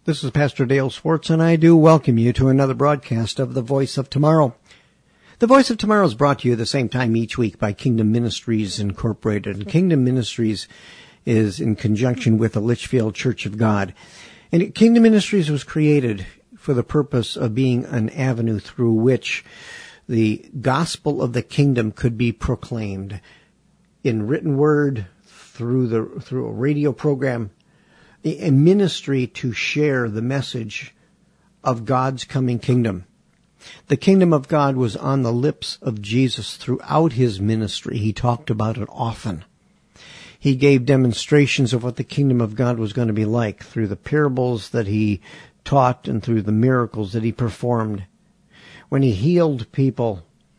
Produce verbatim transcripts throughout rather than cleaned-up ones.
This is Pastor Dale Swartz, and I do welcome you to another broadcast of The Voice of Tomorrow. The Voice of Tomorrow is brought to you at the same time each week by Kingdom Ministries Incorporated. And Kingdom Ministries is in conjunction with the Litchfield Church of God. And Kingdom Ministries was created for the purpose of being an avenue through which the gospel of the kingdom could be proclaimed in written word, through the through a radio program, a ministry to share the message of God's coming kingdom. The kingdom of God was on the lips of Jesus throughout his ministry. He talked about it often. He gave demonstrations of what the kingdom of God was going to be like through the parables that he taught and through the miracles that he performed. When he healed people,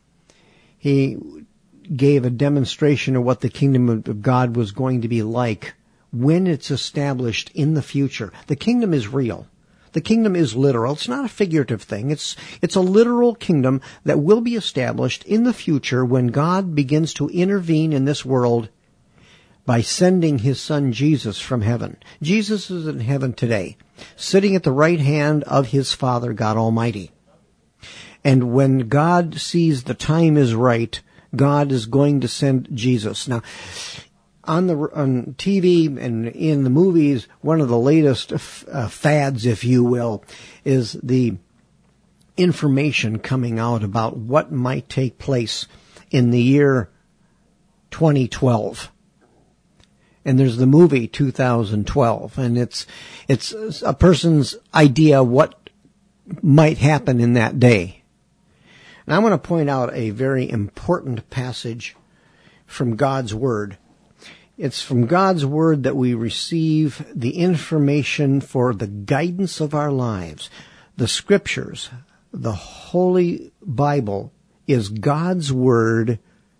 he gave a demonstration of what the kingdom of God was going to be like when it's established in the future. The kingdom is real. The kingdom is literal. It's not a figurative thing. It's, it's a literal kingdom that will be established in the future when God begins to intervene in this world by sending his son Jesus from heaven. Jesus is in heaven today, sitting at the right hand of his Father, God Almighty. And when God sees the time is right, God is going to send Jesus. Now, On the on T V and in the movies, one of the latest uh, fads, if you will, is the information coming out about what might take place in the year twenty twelve. And there's the movie two thousand twelve, and it's it's a person's idea of what might happen in that day. And I want to point out a very important passage from God's Word. It's from God's Word that we receive the information for the guidance of our lives. The Scriptures, the Holy Bible, is God's Word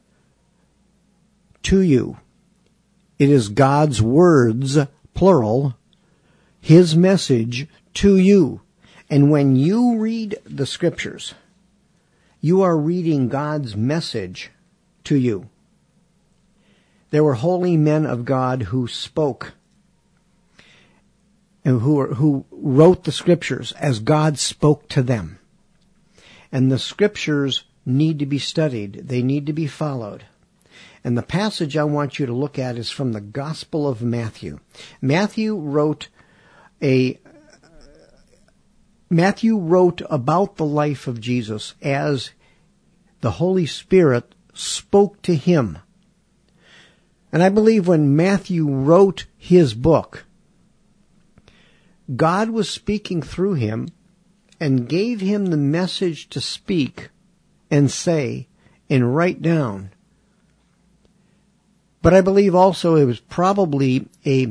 to you. It is God's words, plural, His message to you. And when you read the Scriptures, you are reading God's message to you. There were holy men of God who spoke and who, who wrote the Scriptures as God spoke to them. And the Scriptures need to be studied. They need to be followed. And the passage I want you to look at is from the Gospel of Matthew. Matthew wrote a Matthew wrote about the life of Jesus as the Holy Spirit spoke to him. And I believe when Matthew wrote his book, God was speaking through him and gave him the message to speak and say and write down. But I believe also it was probably a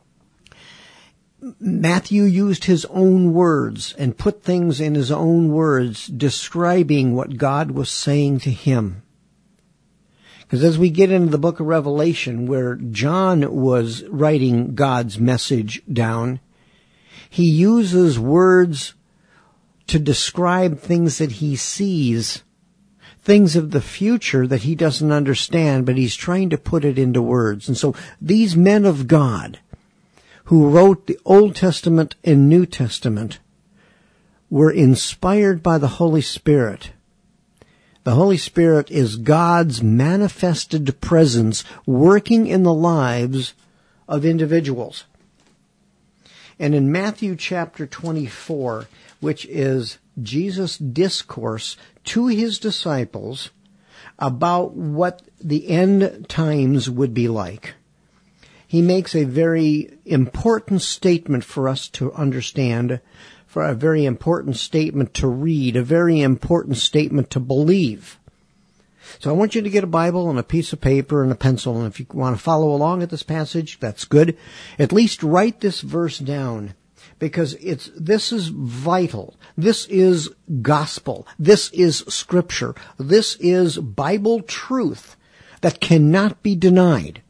Matthew used his own words and put things in his own words describing what God was saying to him. Because as we get into the book of Revelation, where John was writing God's message down, he uses words to describe things that he sees, things of the future that he doesn't understand, but he's trying to put it into words. And so these men of God who wrote the Old Testament and New Testament were inspired by the Holy Spirit. The Holy Spirit is God's manifested presence working in the lives of individuals. And in Matthew chapter twenty-four, which is Jesus' discourse to his disciples about what the end times would be like, he makes a very important statement for us to understand, for a very important statement to read, a very important statement to believe. So I want you to get a Bible and a piece of paper and a pencil, and if you want to follow along at this passage, that's good. At least write this verse down, because it's this is vital. This is gospel. This is Scripture. This is Bible truth that cannot be denied.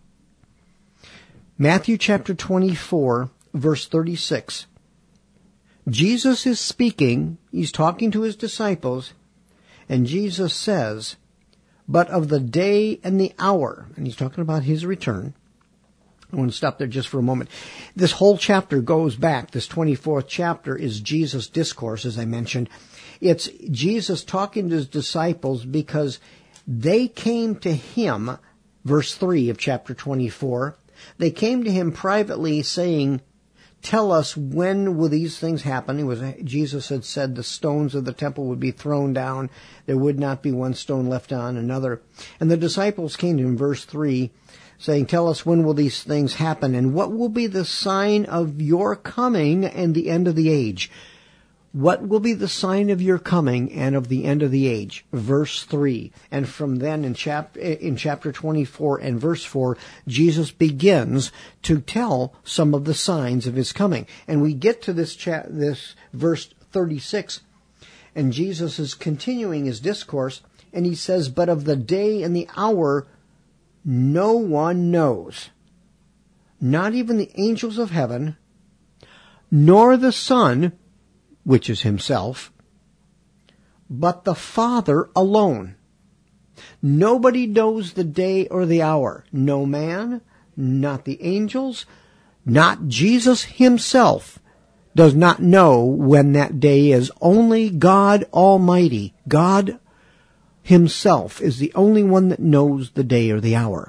Matthew chapter twenty-four, verse thirty-six. Jesus is speaking, he's talking to his disciples, and Jesus says, "But of the day and the hour," and he's talking about his return, I want to stop there just for a moment. This whole chapter goes back. This twenty-fourth chapter is Jesus' discourse, as I mentioned. It's Jesus talking to his disciples because they came to him, verse three of chapter twenty-four. They came to him privately saying, tell us, when will these things happen? It was, Jesus had said the stones of the temple would be thrown down. There would not be one stone left on another. And the disciples came to him, verse three, saying, tell us, when will these things happen? And what will be the sign of your coming and the end of the age? What will be the sign of your coming and of the end of the age? Verse three. And from then in chapter, in chapter twenty-four and verse four, Jesus begins to tell some of the signs of his coming. And we get to this cha- this verse thirty-six, and Jesus is continuing his discourse, and he says, but of the day and the hour no one knows, not even the angels of heaven, nor the Son, which is himself, but the Father alone. Nobody knows the day or the hour. No man, not the angels, not Jesus himself does not know when that day is. Only God Almighty, God himself, is the only one that knows the day or the hour.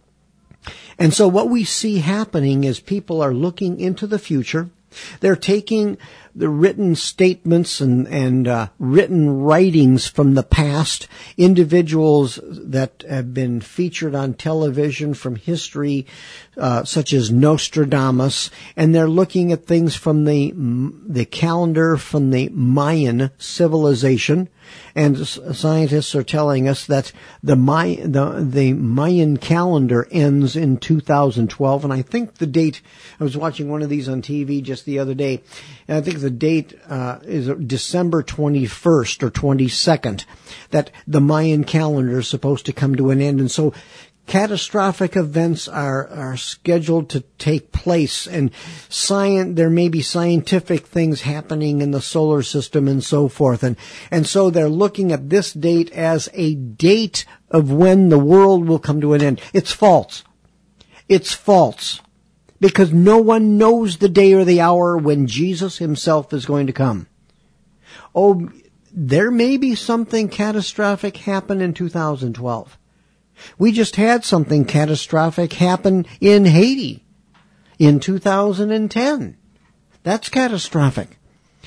And so what we see happening is people are looking into the future. They're taking the written statements and, and uh, written writings from the past, individuals that have been featured on television from history, uh, such as Nostradamus, and they're looking at things from the the calendar from the Mayan civilization. And scientists are telling us that the, May, the the Mayan calendar ends in two thousand twelve, and I think the date, I was watching one of these on T V just the other day, and I think the date uh, is December twenty-first or twenty-second, that the Mayan calendar is supposed to come to an end. And so catastrophic events are, are scheduled to take place, and science, there may be scientific things happening in the solar system and so forth. And, and so they're looking at this date as a date of when the world will come to an end. It's false. It's false. Because no one knows the day or the hour when Jesus himself is going to come. Oh, there may be something catastrophic happen in two thousand twelve. We just had something catastrophic happen in Haiti in two thousand ten. That's catastrophic.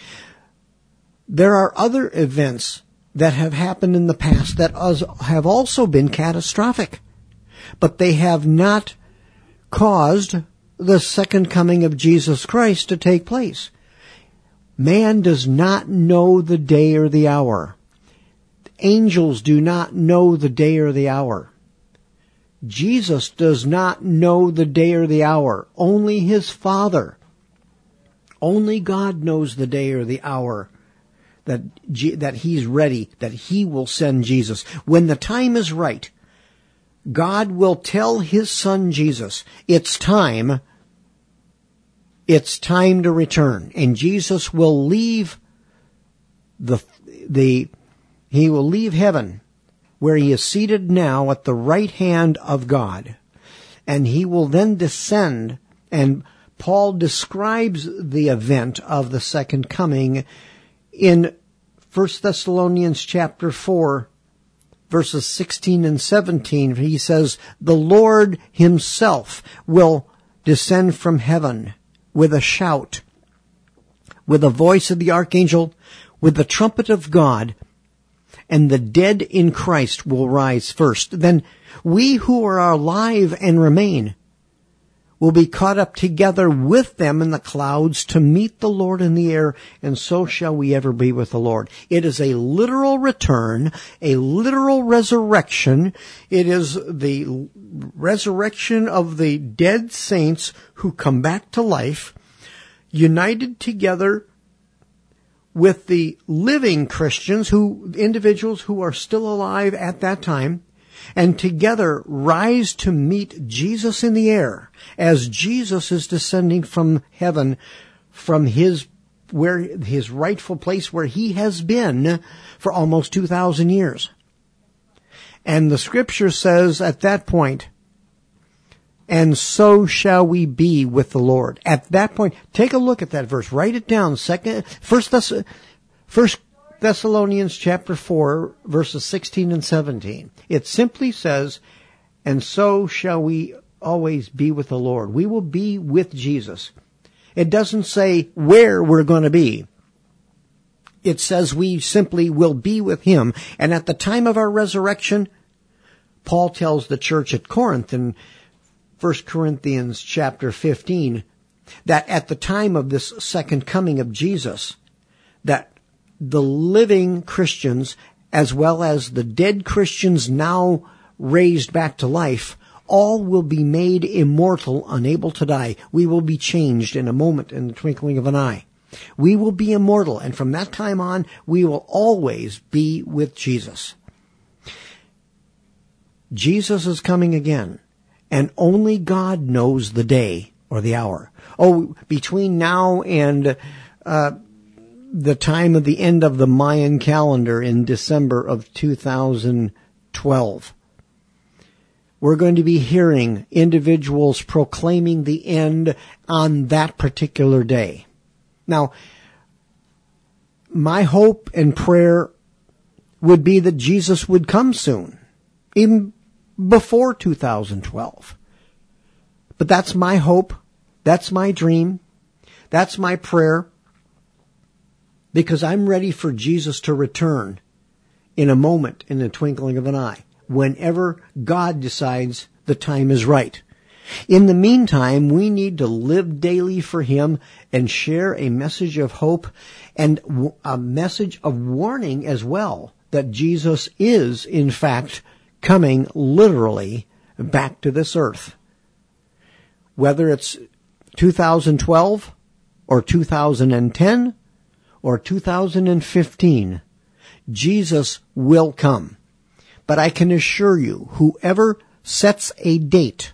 There are other events that have happened in the past that have also been catastrophic, but they have not caused the second coming of Jesus Christ to take place. Man does not know the day or the hour. Angels do not know the day or the hour. Jesus does not know the day or the hour. Only his Father. Only God knows the day or the hour that, that he's ready, that he will send Jesus. When the time is right, God will tell his Son Jesus, it's time, it's time to return. And Jesus will leave the, the, he will leave heaven, where he is seated now at the right hand of God. And he will then descend, and Paul describes the event of the second coming in First Thessalonians chapter four, verses sixteen and seventeen. He says, the Lord himself will descend from heaven with a shout, with the voice of the archangel, with the trumpet of God, and the dead in Christ will rise first. Then we who are alive and remain will be caught up together with them in the clouds to meet the Lord in the air, and so shall we ever be with the Lord. It is a literal return, a literal resurrection. It is the resurrection of the dead saints who come back to life, united together with the living Christians, who individuals who are still alive at that time, and together rise to meet Jesus in the air as Jesus is descending from heaven, from his where his rightful place where he has been for almost two thousand years. And the scripture says at that point, and so shall we be with the Lord. At that point, take a look at that verse. Write it down. Second, First, Thess- First Thessalonians chapter four, verses sixteen and seventeen. It simply says, and so shall we always be with the Lord. We will be with Jesus. It doesn't say where we're going to be. It says we simply will be with him. And at the time of our resurrection, Paul tells the church at Corinth in First Corinthians chapter fifteen, that at the time of this second coming of Jesus, that the living Christians, as well as the dead Christians now raised back to life, all will be made immortal, unable to die. We will be changed in a moment, in the twinkling of an eye. We will be immortal, and from that time on, we will always be with Jesus. Jesus is coming again, and only God knows the day or the hour. Oh, between now and uh, the time of the end of the Mayan calendar in December of two thousand twelve, we're going to be hearing individuals proclaiming the end on that particular day. Now, my hope and prayer would be that Jesus would come soon, even before two thousand twelve. But that's my hope. That's my dream. That's my prayer. Because I'm ready for Jesus to return in a moment, in the twinkling of an eye, whenever God decides the time is right. In the meantime, we need to live daily for him and share a message of hope and a message of warning as well, that Jesus is, in fact, coming literally back to this earth. Whether it's two thousand twelve or two thousand ten or two thousand fifteen, Jesus will come. But I can assure you, whoever sets a date,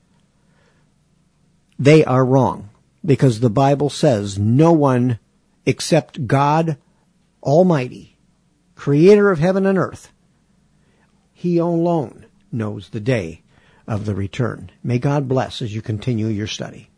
they are wrong, because the Bible says no one except God Almighty, creator of heaven and earth, he alone knows the day of the return. May God bless as you continue your study.